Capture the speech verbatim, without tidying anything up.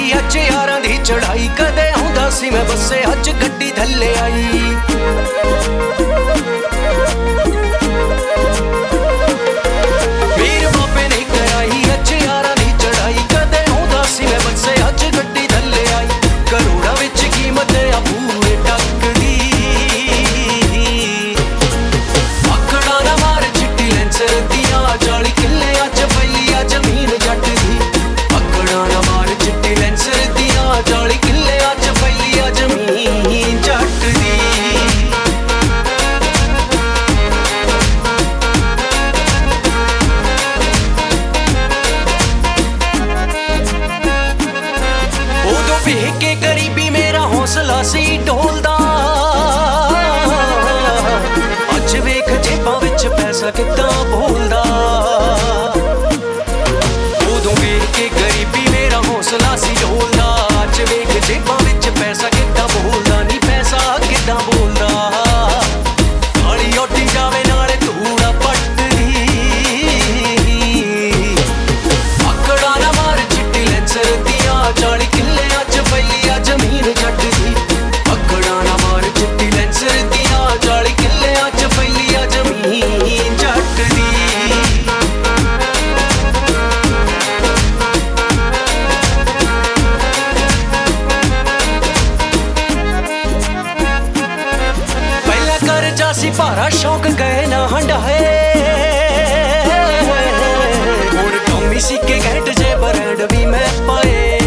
ਆਈ ਅੱਜ ਯਾਰਾਂ ਦੀ ਚੜਾਈ ਕਦੇ ਆਉਂਦਾ ਸੀ ਮੈਂ ਬੱਸੇ ਅੱਜ ਗੱਡੀ ਥੱਲੇ ਆਈ ਵੀਰ ਬਾਬੇ ਨੇ ਕਰਾਈ ਅੱਜ ਯਾਰਾਂ ਦੀ ਚੜਾਈ ਕਦੇ ਆਉਂਦਾ ਸੀ ਮੈਂ ਬੱਸੇ ਅੱਜ ਗੱਡੀ ਥੱਲੇ ਆਈ ਕਰੋੜਾਂ ਵਿੱਚ ਕੀਮਤ ਆ ਪੂਰੇ ਟੱਕ ਦੀ ਆਕੜਾ ਨਾ ਮਾਰ ਚਿੱਟੀ ਲੈਂਸਰ ਦੀਆਂ ਚਾਲੀ ਕਿੱਲਿਆਂ ਚ ਪਈ ਆ ਜ਼ਮੀਨ ਜੱਟ ਦੀ ਆਕੜਾ ਨਾ ਮਾਰ ਚਿੱਟੀ ਲੈਂਸਰ ਦੀਆਂ ਚਾਲੀ ਕਿੱਲਿਆਂ ਚ ਪਈ ਆ ਜ਼ਮੀਨ ਜੱਟ ਦੀ ਉਦੋਂ ਵੇਖ ਕੇ ਗਰੀਬੀ ਮੇਰਾ ਹੌਸਲਾ ਸੀ ਢੋਲਦਾ ਅੱਜ ਵੇਖ ਜੇਬਾਂ ਵਿੱਚ ਪੈਸਾ ਕਿੱਦਾਂ ਬੋਲਦਾ ਉਦੋਂ ਵੇਖ ਕੇ ਗਰੀਬੀ ਮੇਰਾ ਹੌਸਲਾ ਸੀ ਢੋਲਦਾ ਅੱਜ ਵੇਖ ਜੇਬਾਂ ਵਿੱਚ ਪੈਸਾ ਕਿੱਦਾਂ ਬੋਲਦਾ ਨੀ ਪੈਸਾ ਕਿੱਦਾਂ ਬੋਲਦਾ ਕਾਲੀ ਉੱਡੀ ਜਾਵੇ ਨਾਲੇ ਧੂੜਾ ਪੱਟਦੀ ਆਕੜਾ ਨਾ ਮਾਰ ਚਿੱਟੀ ਲੈਂਸਰ ਦੀਆਂ ਚਾਲੀ ਕਿੱਲਿਆਂ ਚ ਪਈ ਆ ਜ਼ਮੀਨ ਜੱਟ ਦੀ ਆਕੜਾ ਨਾ ਮਾਰ ਚਿੱਟੀ ਲੈਂਸਰ ਦੀਆਂ ਚਾਲੀ ਕਿੱਲਿਆਂ ਚ ਪਈ ਆ ਜ਼ਮੀਨ ਜੱਟ ਦੀ ਪਹਿਲਾਂ ਕਰਜ਼ਾ ਸੀ ਭਾਰਾ ਸ਼ੌਕ ਗਏ ਨਾ ਹੰਡਾਏ ਹੁਣ ਟੌਮੀ ਸੀ ਕੇ ਗੈਟ ਜੇ ਬਰੈਂਡ ਵੀ ਮੈਂ ਪਾਏ